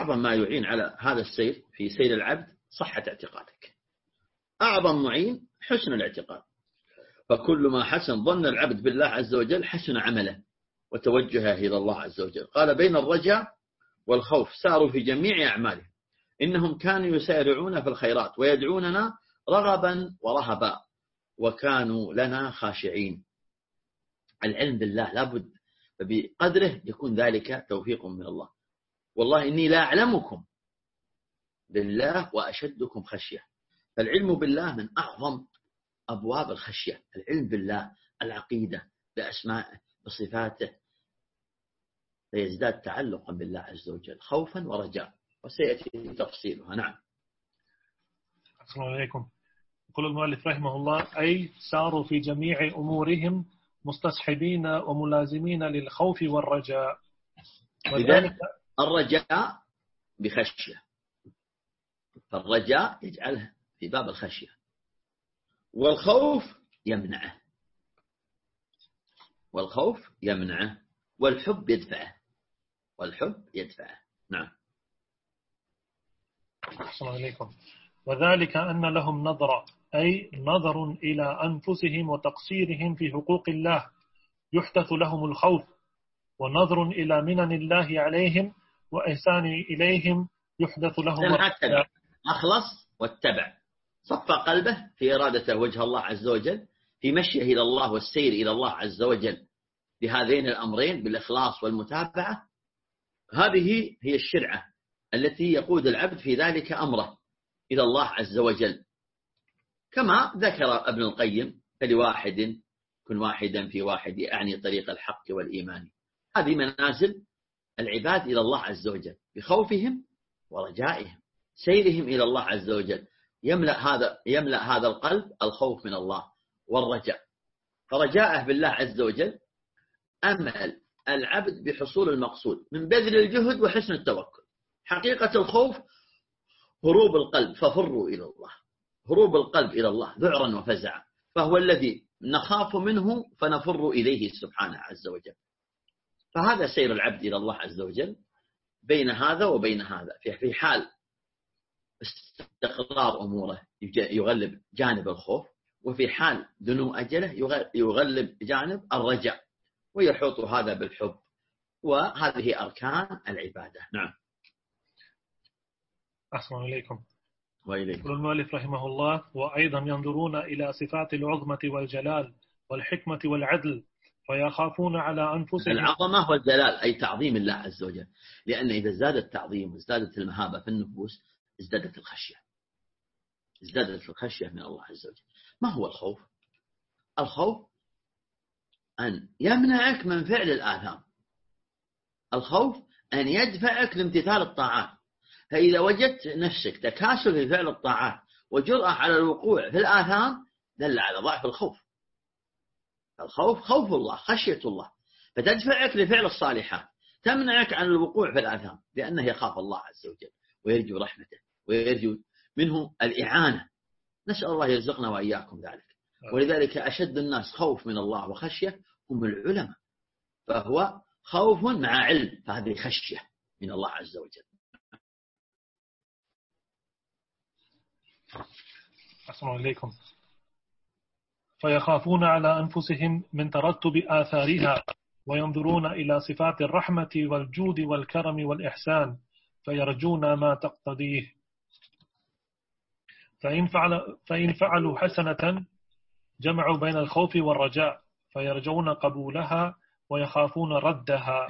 أعظم ما يعين على هذا السير في سير العبد صحة اعتقادك. أعظم معين حسن الاعتقاد. فكل ما حسن ظن العبد بالله عز وجل حسن عمله وتوجهه إلى الله عز وجل. قال بين الرجاء والخوف ساروا في جميع أعمالهم، إنهم كانوا يسارعون في الخيرات ويدعوننا رغبا ورهبا وكانوا لنا خاشعين. العلم بالله لابد فبقدره يكون ذلك توفيق من الله. والله إني لا أعلمكم بالله وأشدكم خشية. فالعلم بالله من أعظم أبواب الخشية. العلم بالله، العقيدة بأسمائه بصفاته، فيزداد تعلقا بالله عز وجل خوفا ورجاء، وسيأتي تفصيلها. نعم. السلام عليكم. يقول المؤلف رحمه الله أي ساروا في جميع أمورهم مستصحبين وملازمين للخوف والرجاء. إذن الرجاء بخشية، فالرجاء يجعله في باب الخشية، والخوف يمنعه، والخوف يمنعه، والحب يدفعه، والحب يدفعه. نعم. السلام عليكم. وذلك أن لهم نظرة أي نظر إلى أنفسهم وتقصيرهم في حقوق الله يحدث لهم الخوف، ونظر إلى منن الله عليهم وإحسان إليهم يحدث لهم الرجاء. أخلص واتبع، صفى قلبه في إرادته وجه الله عز وجل، في مشيه إلى الله والسير إلى الله عز وجل بهذين الأمرين بالإخلاص والمتابعة. هذه هي الشرعة التي يقود العبد في ذلك أمره إلى الله عز وجل، كما ذكر ابن القيم فلواحد كن واحدا في واحد، أعني طريق الحق والإيمان. هذه منازل العباد إلى الله عز وجل بخوفهم ورجائهم، سيرهم إلى الله عز وجل. يملأ هذا القلب الخوف من الله والرجاء. فرجاءه بالله عز وجل أمل العبد بحصول المقصود من بذل الجهد وحسن التوكل. حقيقة الخوف هروب القلب، ففروا إلى الله، هروب القلب إلى الله ذعرا وفزعا، فهو الذي نخاف منه فنفر إليه سبحانه عز وجل. فهذا سير العبد إلى الله عز وجل بين هذا وبين هذا. في حال استقرار أموره يغلب جانب الخوف، وفي حال دنو أجله يغلب جانب الرجاء، ويحوط هذا بالحب. وهذه أركان العبادة. نعم. أحسن إليكم. وإليكم. يقول المؤلف رحمه الله وأيضا ينظرون إلى صفات العظمة والجلال والحكمة والعدل فيخافون على أنفسهم. العظمة والجلال أي تعظيم الله عز وجل، لأن إذا زاد التعظيم وازدادت المهابة في النفوس ازدادت الخشية، ازدادت الخشية من الله عز وجل. ما هو الخوف؟ الخوف أن يمنعك من فعل الآثام، الخوف أن يدفعك لامتثال الطاعات. فإذا وجدت نفسك تكاسل في فعل الطاعات وجرأة على الوقوع في الآثام دل على ضعف الخوف. الخوف خوف الله، خشية الله، فتدفعك لفعل الصالحات، تمنعك عن الوقوع في الآثام، لأنه يخاف الله عز وجل ويرجو رحمته ويرجو منه الإعانة. نسأل الله يرزقنا وإياكم ذلك. ولذلك أشد الناس خوف من الله وخشية هم العلماء، فهو خوف مع علم، فهذه خشية من الله عز وجل. السلام عليكم. فيخافون على أنفسهم من ترتب آثارها وينظرون إلى صفات الرحمة والجود والكرم والإحسان فيرجون ما تقتضيه. فإن فعلوا حسنة جمعوا بين الخوف والرجاء فيرجون قبولها ويخافون ردها.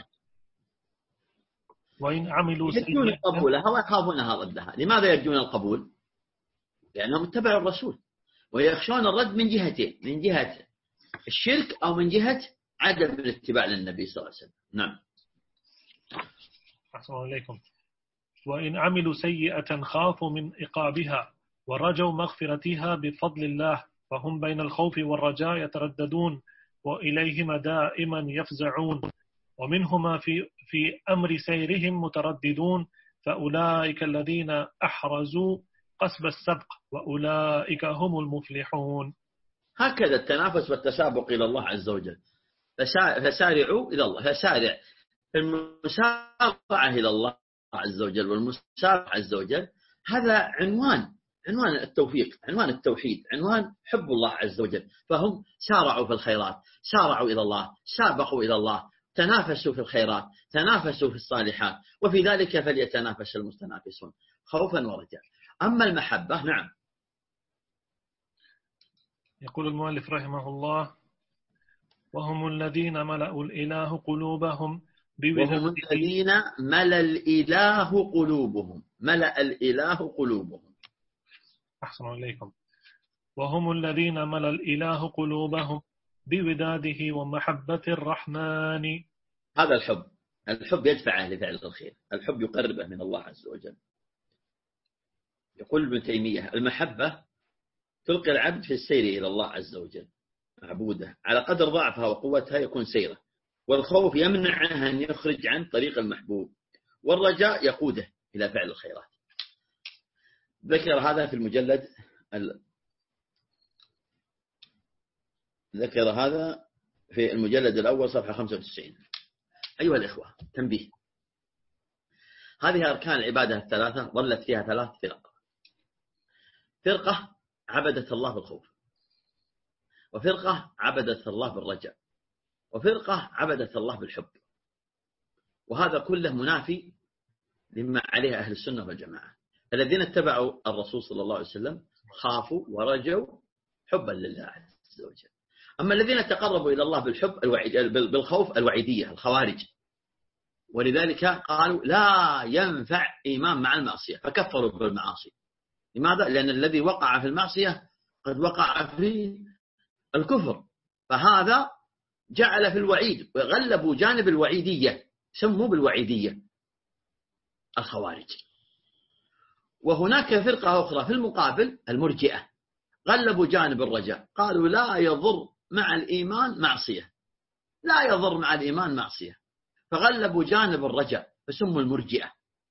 وإن عملوا يرجون قبولها ويخافونها ردها. لماذا يرجون القبول؟ لأنهم اتبعوا الرسول، ويخشون الرد من جهتين، من جهة الشرك أو من جهة عدم الاتباع للنبي صلى الله عليه وسلم. نعم. أحسن عليكم. وإن عملوا سيئة خافوا من عقابها ورجوا مغفرتها بفضل الله فهم بين الخوف والرجاء يترددون وإليهما دائما يفزعون ومنهما في أمر سيرهم مترددون فأولئك الذين أحرزوا قصب السبق وأولئك هم المفلحون. هكذا التنافس والتسابق إلى الله عز وجل. فسارعوا إلى الله، فسارع في المسارعة إلى الله عز وجل والمسابقة عز وجل، هذا عنوان التوفيق، عنوان التوحيد، عنوان حب الله عز وجل. فهم سارعوا في الخيرات، سارعوا إلى الله، سابقوا إلى الله، تنافسوا في الخيرات، تنافسوا في الصالحات، وفي ذلك فليتنافس المتنافسون خوفا ورجاء. أما المحبة، نعم. يقول المؤلف رحمه الله: وهم الذين ملأوا الإله قلوبهم بوداده. وهم الذين ملأ الإله قلوبهم، ملأ الإله قلوبهم. أحسن إليكم. وهم الذين ملأ الإله قلوبهم بوداده ومحبة الرحمن. هذا الحب يدفعه لفعل الخير، الحب يقربه من الله عز وجل. يقول ابن تيمية: المحبة تلقي العبد في السير إلى الله عز وجل، معبوده على قدر ضعفها وقوتها يكون سيره، والخوف يمنعه أن يخرج عن طريق المحبوب، والرجاء يقوده إلى فعل الخيرات. ذكر هذا في المجلد ذكر هذا في المجلد الأول صفحة 95. أيها الإخوة، تنبيه: هذه أركان العبادة الثلاثة ظلت فيها 3 فرق. فرقة عبدت الله بالخوف، وفرقة عبدت الله بالرجاء، وفرقة عبدت الله بالحب. وهذا كله منافي لما عليه أهل السنة والجماعة. الذين اتبعوا الرسول صلى الله عليه وسلم خافوا ورجوا حبا لله عز وجل. أما الذين تقربوا إلى الله بالخوف الوعيدية، الخوارج، ولذلك قالوا لا ينفع إيمان مع المعصية، فكفروا بالمعاصي. لماذا؟ لأن الذي وقع في المعصية قد وقع في الكفر، فهذا جعل في الوعيد وغلبوا جانب الوعيدية، سموا بالوعيدية الخوارج. وهناك فرقة أخرى في المقابل، المرجئة، غلبوا جانب الرجاء، قالوا لا يضر مع الإيمان معصية، لا يضر مع الإيمان معصية، فغلبوا جانب الرجاء فسموا المرجئة.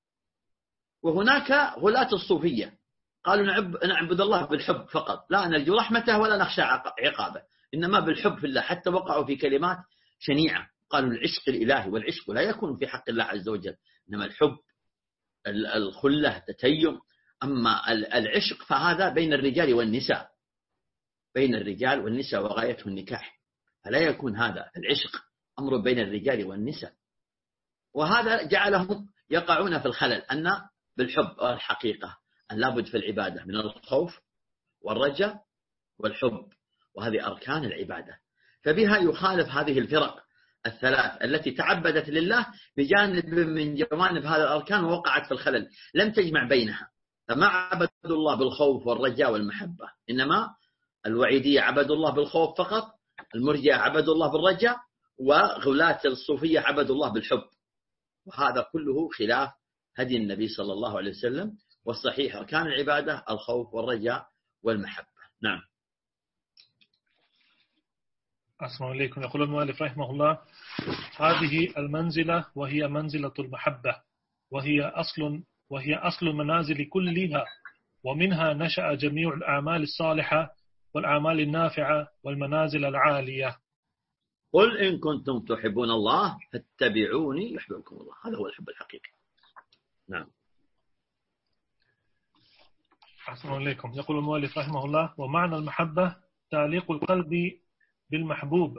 وهناك غلاة الصوفية قالوا نعبد الله بالحب فقط، لا نرجو رحمته ولا نخشى عقابه، إنما بالحب في الله، حتى وقعوا في كلمات شنيعة، قالوا العشق الإلهي، والعشق لا يكون في حق الله عز وجل، إنما الحب الخلة تتيم. أما العشق فهذا بين الرجال والنساء، بين الرجال والنساء وغايته النكاح، فلا يكون هذا العشق أمر بين الرجال والنساء. وهذا جعلهم يقعون في الخلل، أن بالحب الحقيقة أن لابد في العبادة من الخوف والرجاء والحب، وهذه أركان العبادة. فبها يخالف هذه الفرق الثلاث التي تعبدت لله بجانب من جوانب هذه الأركان ووقعت في الخلل، لم تجمع بينها، فما عبدوا الله بالخوف والرجاء والمحبة، إنما الوعيدية عبدوا الله بالخوف فقط، المرجئة عبدوا الله بالرجاء، وغلاة الصوفية عبدوا الله بالحب. وهذا كله خلاف هدي النبي صلى الله عليه وسلم، والصحيح أركان العبادة الخوف والرجاء والمحبة. نعم. أسمع إليكم. يقول المؤلف رحمه الله: هذه المنزلة وهي منزلة المحبة، وهي أصل المنازل كلها، ومنها نشأ جميع الأعمال الصالحة والأعمال النافعة والمنازل العالية. قل إن كنتم تحبون الله فاتبعوني يحببكم الله. هذا هو الحب الحقيقي. نعم. أحسن إليكم. يقول المؤلف رحمه الله: ومعنى المحبة تعليق القلب بالمحبوب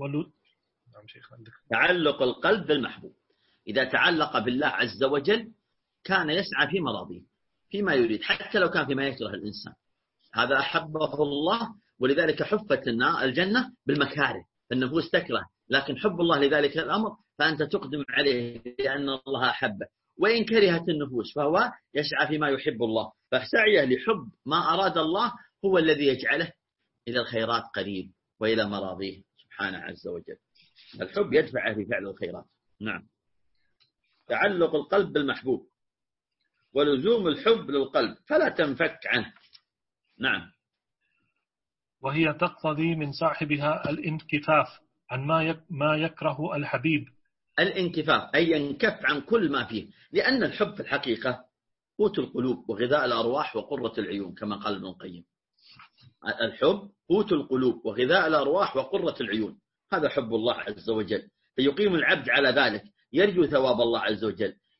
تعلق القلب بالمحبوب. إذا تعلق بالله عز وجل كان يسعى في مراضيه، فيما يريد، حتى لو كان فيما يكره الإنسان، هذا أحبه الله. ولذلك حفت الجنة بالمكاره، فالنفوس تكره، لكن حب الله لذلك الأمر فأنت تقدم عليه لأن الله أحبه. وإن كرهت النفوس فهو يسعى فيما يحب الله، فسعيه لحب ما أراد الله هو الذي يجعله إلى الخيرات قريب وإلى مراضيه سبحانه عز وجل. الحب يدفعه في فعل الخيرات. نعم. تعلق القلب بالمحبوب ولزوم الحب للقلب فلا تنفك عنه. نعم. وهي تقتضي من صاحبها الانكفاف عن ما يكره الحبيب. الانكفاف أي ينكف عن كل ما فيه، لأن الحب في الحقيقة قوت القلوب وغذاء الأرواح وقرة العيون، كما قال ابن القيم. الحب قوت القلوب وغذاء الأرواح وقرة العيون، هذا حب الله عز وجل. فيقيم العبد على ذلك، يرجو ثواب الله عز وجل،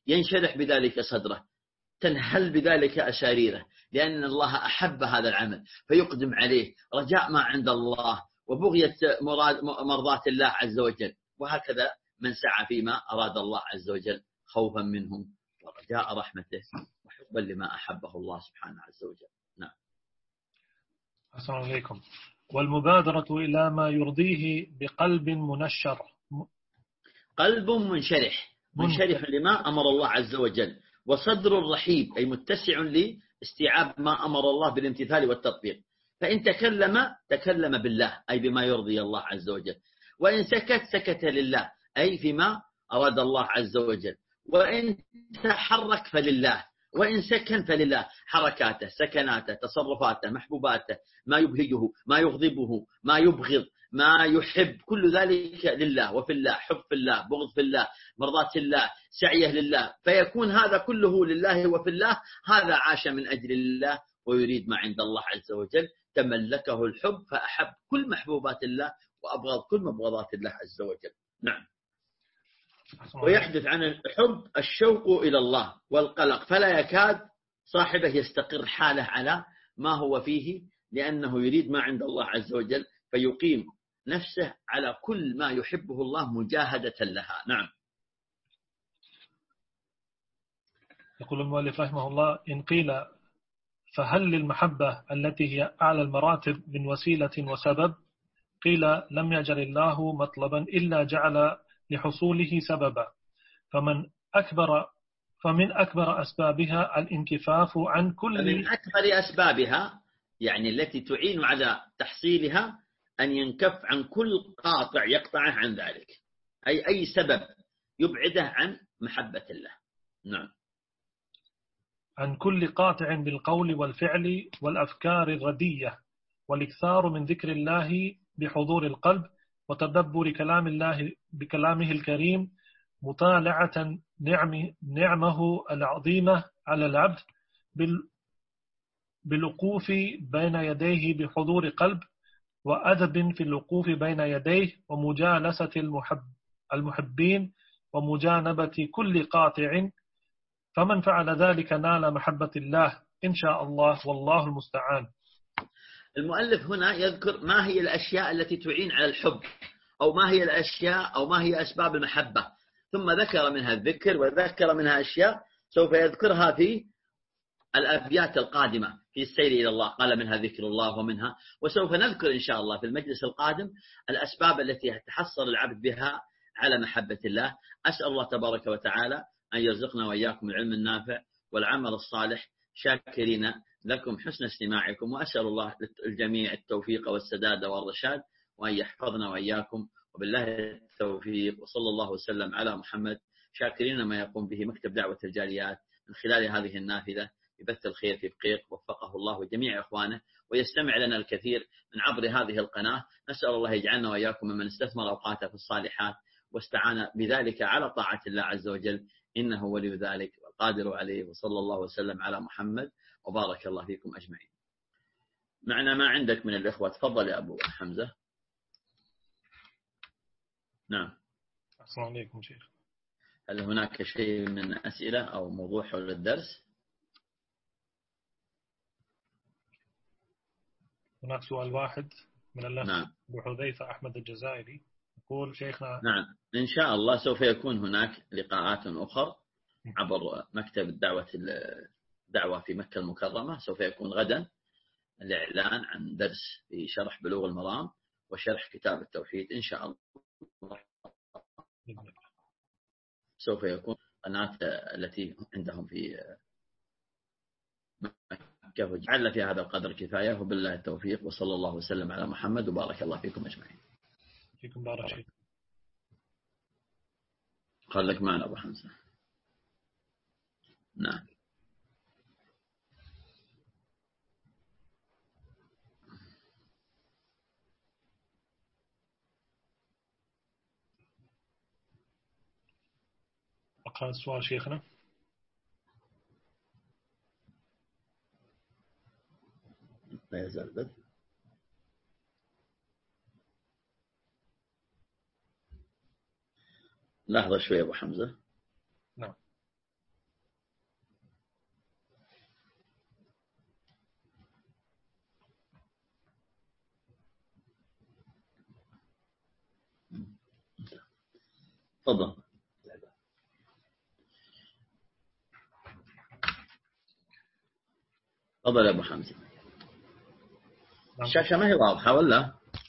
ينشرح بذلك صدره، تنهل بذلك أشاريره، لأن الله أحب هذا العمل فيقدم عليه رجاء ما عند الله وبغية مرضات الله عز وجل. وهكذا من سعى فيما أراد الله عز وجل خوفا منهم ورجاء رحمته وحبا لما أحبه الله سبحانه عز وجل. نعم. السلام عليكم. والمبادرة إلى ما يرضيه بقلب منشر، قلب منشرح لما أمر الله عز وجل، وصدر رحيب أي متسع لاستيعاب ما أمر الله بالامتثال والتطبيق. فإن تكلم بالله أي بما يرضي الله عز وجل، وإن سكت لله أي فيما أراد الله عز وجل، وإن تحرك فلله، وإن سكن فلله، حركاته سكناته تصرفاته محبوباته، ما يبهجه ما يغضبه ما يبغض ما يحب، كل ذلك لله وفي الله، حب في الله، بغض في الله، مرضاة الله، سعيه لله، فيكون هذا كله لله وفي الله. هذا عاش من أجل الله ويريد ما عند الله عز وجل، تملكه الحب فأحب كل محبوبات الله وأبغض كل مبغضات الله عز وجل. نعم. ويحدث عن الحب الشوق إلى الله والقلق، فلا يكاد صاحبه يستقر حاله على ما هو فيه، لأنه يريد ما عند الله عز وجل فيقيم نفسه على كل ما يحبه الله مجاهدة لها. نعم. يقول المؤلف رحمه الله: إن قيل فهل للمحبة التي هي أعلى المراتب من وسيلة وسبب؟ قيل: لم يجعل الله مطلبا إلا جعل لحصوله سببا. فمن أكبر أسبابها الانكفاف عن كل، فمن أكبر أسبابها يعني التي تعين على تحصيلها أن ينكف عن كل قاطع يقطعه عن ذلك، أي سبب يبعده عن محبة الله. نعم. عن كل قاطع بالقول والفعل والأفكار الردية، والإكثار من ذكر الله بحضور القلب، وتدبر كلام الله بكلامه الكريم، مطالعة نعمه العظيمة على العبد بالوقوف بين يديه بحضور قلب، وأدب في الوقوف بين يديه، ومجالسة المحبين، ومجانبة كل قاطع. فمن فعل ذلك نال محبة الله إن شاء الله، والله المستعان. المؤلف هنا يذكر ما هي الأشياء التي تعين على الحب، أو ما هي الأشياء أو ما هي أسباب المحبة، ثم ذكر منها الذكر وذكر منها أشياء سوف يذكرها في الأبيات القادمة في السير إلى الله. قال منها ذكر الله ومنها، وسوف نذكر إن شاء الله في المجلس القادم الأسباب التي يتحصل العبد بها على محبة الله. أسأل الله تبارك وتعالى أن يرزقنا وإياكم العلم النافع والعمل الصالح، شاكرين لكم حسن استماعكم، وأسأل الله الجميع التوفيق والسداد والرشاد، وأن يحفظنا وإياكم، وبالله التوفيق. وصلى الله وسلم على محمد، شاكرين ما يقوم به مكتب دعوة الجاليات من خلال هذه النافذة ببث الخير في بقيق، وفقه الله وجميع إخوانه، ويستمع لنا الكثير من عبر هذه القناة. نسأل الله يجعلنا وإياكم ممن استثمر أوقاته في الصالحات واستعان بذلك على طاعة الله عز وجل، إنه ولي ذلك والقادر عليه. وصلى الله وسلم على محمد، وبارك الله فيكم أجمعين. معنا ما عندك من الإخوة، تفضل يا أبو حمزة. نعم. السلام عليكم شيخ. هل هناك شيء من أسئلة أو موضوع حول الدرس؟ هناك سؤال واحد من الأخ نعم. أبو حذيفة أحمد الجزائري، يقول: شيخنا. نعم، إن شاء الله سوف يكون هناك لقاءات أخرى عبر مكتب الدعوة في مكة المكرمة. سوف يكون غدا الإعلان عن درس في شرح بلوغ المرام وشرح كتاب التوحيد إن شاء الله. سوف يكون قناة التي عندهم في مكة، وجعل في هذا القدر كفاية، وبالله التوفيق. وصلى الله وسلم على محمد، وبارك الله فيكم أجمعين. فيكم بارك شيخ. خليك معنا أبو حمزة. نعم. أقرأ السؤال شيخنا. لا يزال بث. لحظة شوية أبو حمزة. نعم. تفضل. تفضل يا أبو حمزة. الشاشة ما هي واضحة ولا؟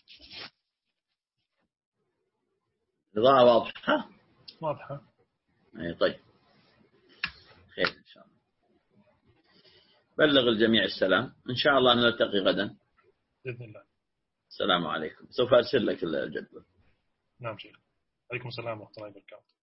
الإضاءة واضحة؟ واضحة. أي طيب، خير إن شاء الله. بلغ الجميع السلام، إن شاء الله نلتقي غدا بإذن الله. السلام عليكم. سوف أرسل لك الجدول. نعم شيخ. عليكم السلام ورحمة الله وبركاته.